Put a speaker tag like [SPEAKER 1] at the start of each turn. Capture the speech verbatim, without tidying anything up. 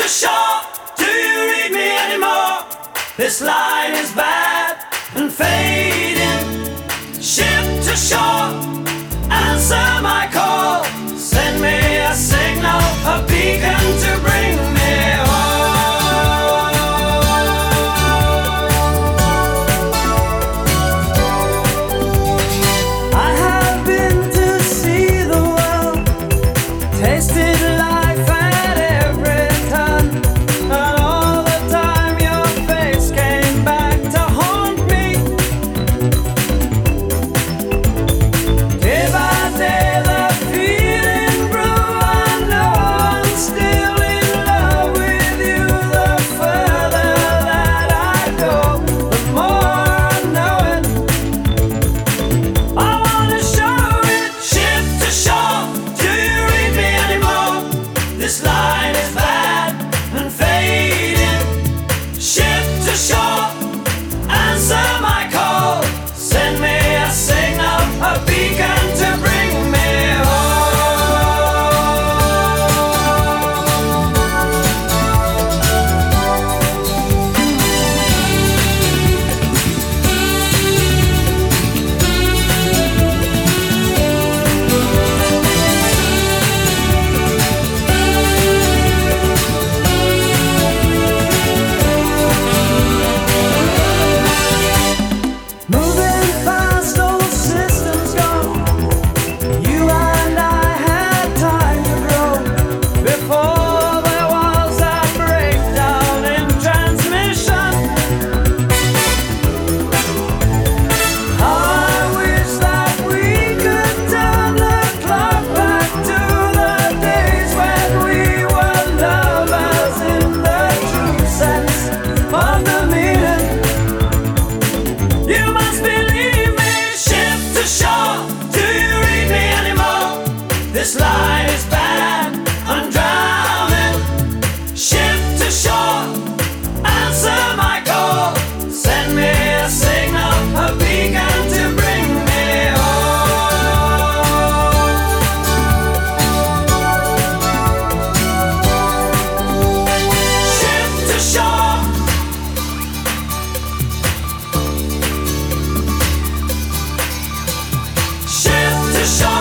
[SPEAKER 1] to shore, do you read me anymore? This line is bad and fading. Ship to shore, answer my call. Send me a signal, a beacon to bring me home. I have been to see the world, tasted life at every turn, and all the time your face came back to haunt me. Day by day the feeling grew. I know I'm still in love with you. The further that I go, the more I know it. I wanna show it. Ship to shore, do you read me anymore? This line is bad and fading. Ship to shore, answer my call. Send me a signal, a beacon to bring me moving fast, old systems gone. You and I had time to grow before there was a breakdown in transmission. How I wish that we could turn the clock back to the days when we were lovers in the true sense of the meaning. You must believe me. Ship to shore, do you read me anymore? This line is bad, I'm drowning. Ship to shore, answer my call. Send me a signal, a beacon to bring me home. Ship to shore. Ship to shore.